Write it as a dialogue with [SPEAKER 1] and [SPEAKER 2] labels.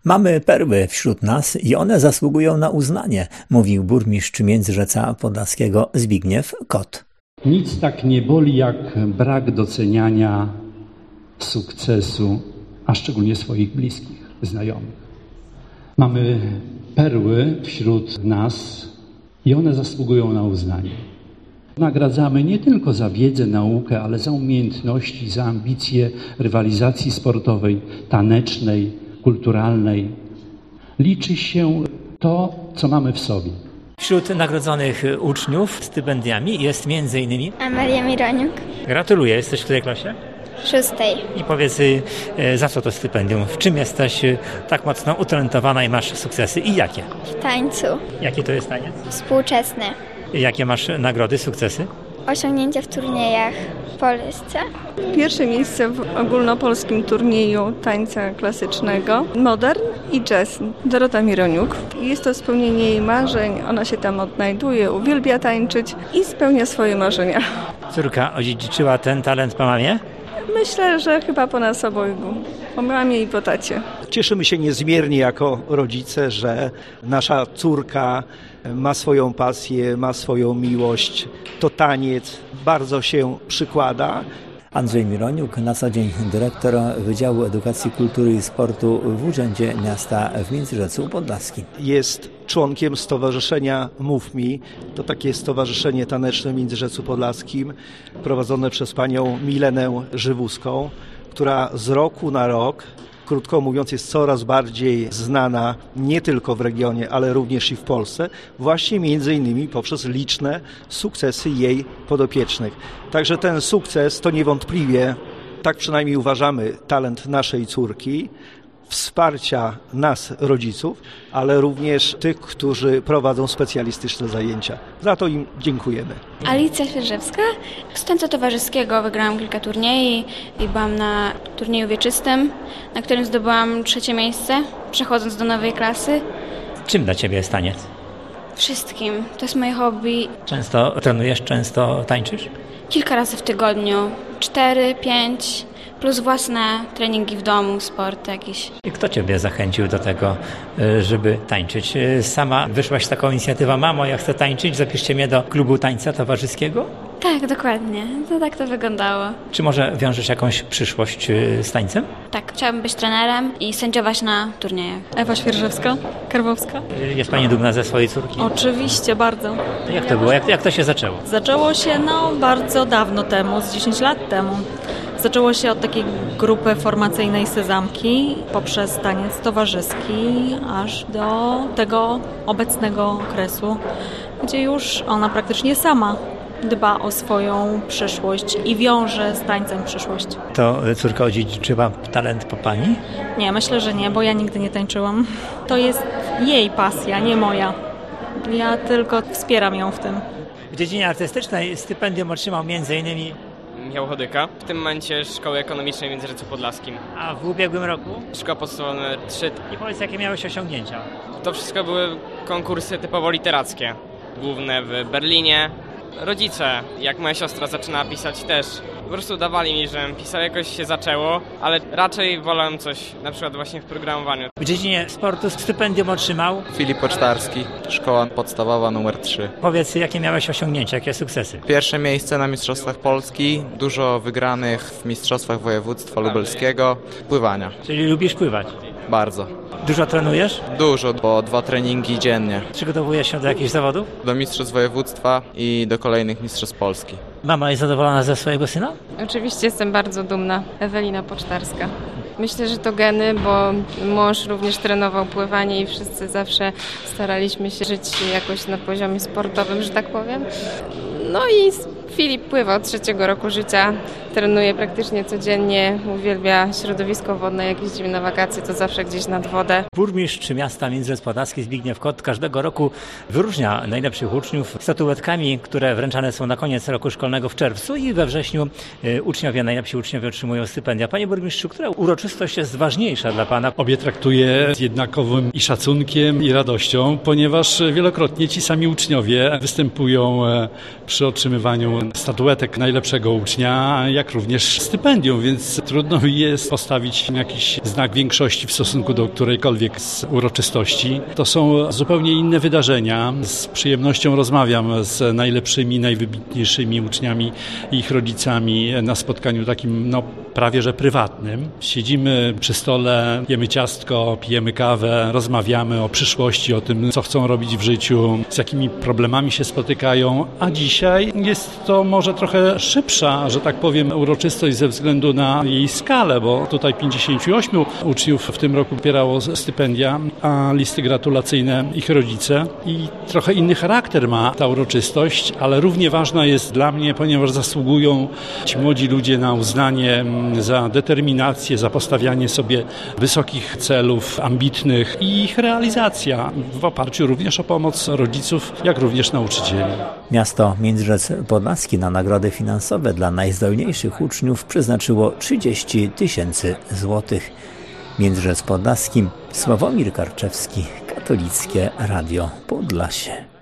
[SPEAKER 1] Mamy perły wśród nas i one zasługują na uznanie, mówił burmistrz Międzyrzeca Podlaskiego Zbigniew Kot.
[SPEAKER 2] Nic tak nie boli jak brak doceniania sukcesu, a szczególnie swoich bliskich, znajomych. Mamy perły wśród nas i one zasługują na uznanie. Nagradzamy nie tylko za wiedzę, naukę, ale za umiejętności, za ambicje rywalizacji sportowej, tanecznej, kulturalnej. Liczy się to, co mamy w sobie.
[SPEAKER 1] Wśród nagrodzonych uczniów stypendiami jest m.in.
[SPEAKER 3] Amelia Mironiuk.
[SPEAKER 1] Gratuluję, jesteś w której klasie?
[SPEAKER 3] 6.
[SPEAKER 1] I powiedz, za co to stypendium? W czym jesteś tak mocno utalentowana i masz sukcesy i jakie?
[SPEAKER 3] W tańcu.
[SPEAKER 1] Jaki to jest taniec?
[SPEAKER 3] Współczesny.
[SPEAKER 1] Jakie masz nagrody, sukcesy?
[SPEAKER 3] Osiągnięcia w turniejach w Polsce.
[SPEAKER 4] Pierwsze miejsce w ogólnopolskim turnieju tańca klasycznego, modern i jazz. Dorota Mironiuk. Jest to spełnienie jej marzeń, ona się tam odnajduje, uwielbia tańczyć i spełnia swoje marzenia.
[SPEAKER 1] Córka odziedziczyła ten talent po mamie?
[SPEAKER 4] Myślę, że chyba po nas obojgu, po mamie i po tacie.
[SPEAKER 5] Cieszymy się niezmiernie jako rodzice, że nasza córka ma swoją pasję, ma swoją miłość. To taniec bardzo się przykłada.
[SPEAKER 1] Andrzej Mironiuk, na co dzień dyrektor Wydziału Edukacji, Kultury i Sportu w Urzędzie Miasta w Międzyrzecu Podlaskim.
[SPEAKER 5] Jest członkiem stowarzyszenia Mów Mi. To takie stowarzyszenie taneczne w Międzyrzecu Podlaskim prowadzone przez panią Milenę Żywuską, która z roku na rok, krótko mówiąc, jest coraz bardziej znana nie tylko w regionie, ale również i w Polsce, właśnie między innymi poprzez liczne sukcesy jej podopiecznych. Także ten sukces to niewątpliwie, tak przynajmniej uważamy, talent naszej córki, wsparcia nas, rodziców, ale również tych, którzy prowadzą specjalistyczne zajęcia. Za to im dziękujemy.
[SPEAKER 6] Alicja Świerżewska. Z tańca towarzyskiego wygrałam kilka turniejów i byłam na turnieju wieczystym, na którym zdobyłam 3. miejsce, przechodząc do nowej klasy.
[SPEAKER 1] Czym dla Ciebie jest taniec?
[SPEAKER 6] Wszystkim. To jest moje hobby.
[SPEAKER 1] Często trenujesz, często tańczysz?
[SPEAKER 6] Kilka razy w tygodniu. 4, 5, plus własne treningi w domu, sport jakiś.
[SPEAKER 1] I kto Ciebie zachęcił do tego, żeby tańczyć? Sama wyszłaś z taką inicjatywą: mamo, ja chcę tańczyć, zapiszcie mnie do klubu tańca towarzyskiego?
[SPEAKER 6] Tak, dokładnie. To tak to wyglądało.
[SPEAKER 1] Czy może wiążesz jakąś przyszłość z tańcem?
[SPEAKER 6] Tak, chciałabym być trenerem i sędziować na turniejach.
[SPEAKER 7] Ewa Świerżewska, Karwowska.
[SPEAKER 1] Jest Pani dumna ze swojej córki?
[SPEAKER 7] Oczywiście, bardzo.
[SPEAKER 1] Jak to było? Jak to się zaczęło?
[SPEAKER 7] Zaczęło się bardzo dawno temu, z 10 lat temu. Zaczęło się od takiej grupy formacyjnej Sezamki, poprzez taniec towarzyski, aż do tego obecnego okresu, gdzie już ona praktycznie sama dba o swoją przyszłość i wiąże z tańcem przyszłość.
[SPEAKER 1] To córka odziedziczyła talent po Pani?
[SPEAKER 7] Nie, myślę, że nie, bo ja nigdy nie tańczyłam. To jest jej pasja, nie moja. Ja tylko wspieram ją w tym.
[SPEAKER 1] W dziedzinie artystycznej stypendium otrzymał m.in.
[SPEAKER 8] Michał Chodyka, w tym momencie Szkoły Ekonomicznej w Międzyrzecu Podlaskim.
[SPEAKER 1] A w ubiegłym roku?
[SPEAKER 8] Szkoła podstawowa nr 3.
[SPEAKER 1] I powiedz, jakie miałeś osiągnięcia?
[SPEAKER 8] To wszystko były konkursy typowo literackie, główne w Berlinie. Rodzice, jak moja siostra zaczynała pisać, też po prostu dawali mi, żebym pisał, jakoś się zaczęło, ale raczej wolałem coś, na przykład właśnie w programowaniu.
[SPEAKER 1] W dziedzinie sportu stypendium otrzymał
[SPEAKER 9] Filip Pocztarski, Szkoła Podstawowa nr 3.
[SPEAKER 1] Powiedz, jakie miałeś osiągnięcia, jakie sukcesy?
[SPEAKER 9] Pierwsze miejsce na Mistrzostwach Polski, dużo wygranych w Mistrzostwach Województwa Lubelskiego, pływania.
[SPEAKER 1] Czyli lubisz pływać?
[SPEAKER 9] Bardzo.
[SPEAKER 1] Dużo trenujesz?
[SPEAKER 9] Dużo, bo 2 treningi dziennie.
[SPEAKER 1] Przygotowujesz się do jakichś zawodów?
[SPEAKER 9] Do mistrzostw województwa i do kolejnych mistrzostw Polski.
[SPEAKER 1] Mama jest zadowolona ze swojego syna?
[SPEAKER 10] Oczywiście jestem bardzo dumna. Ewelina Pocztarska. Myślę, że to geny, bo mąż również trenował pływanie i wszyscy zawsze staraliśmy się żyć jakoś na poziomie sportowym, że tak powiem. No i Filip pływa od 3. roku życia, trenuje praktycznie codziennie, uwielbia środowisko wodne, jak jeździmy na wakacje, to zawsze gdzieś nad wodę.
[SPEAKER 1] Burmistrz miasta Międzyrzec Podlaski Zbigniew Kot każdego roku wyróżnia najlepszych uczniów statuetkami, które wręczane są na koniec roku szkolnego w czerwcu i we wrześniu najlepsi uczniowie otrzymują stypendia. Panie burmistrzu, która uroczystość jest ważniejsza dla Pana?
[SPEAKER 2] Obie traktuję z jednakowym i szacunkiem i radością, ponieważ wielokrotnie ci sami uczniowie występują przy otrzymywaniu statuetek najlepszego ucznia, jak również stypendium, więc trudno mi jest postawić jakiś znak większości w stosunku do którejkolwiek z uroczystości. To są zupełnie inne wydarzenia. Z przyjemnością rozmawiam z najlepszymi, najwybitniejszymi uczniami i ich rodzicami na spotkaniu takim prawie że prywatnym. Siedzimy przy stole, jemy ciastko, pijemy kawę, rozmawiamy o przyszłości, o tym, co chcą robić w życiu, z jakimi problemami się spotykają, a dzisiaj jest to może trochę szybsza, że tak powiem, uroczystość ze względu na jej skalę, bo tutaj 58 uczniów w tym roku popierało stypendia, a listy gratulacyjne ich rodzice i trochę inny charakter ma ta uroczystość, ale równie ważna jest dla mnie, ponieważ zasługują ci młodzi ludzie na uznanie za determinację, za postawianie sobie wysokich celów, ambitnych i ich realizacja w oparciu również o pomoc rodziców, jak również nauczycieli.
[SPEAKER 1] Miasto Międzyrzec Podlaski na nagrody finansowe dla najzdolniejszych uczniów przeznaczyło 30 000 złotych. Międzyrzec Podlaski, Sławomir Karczewski, Katolickie Radio Podlasie.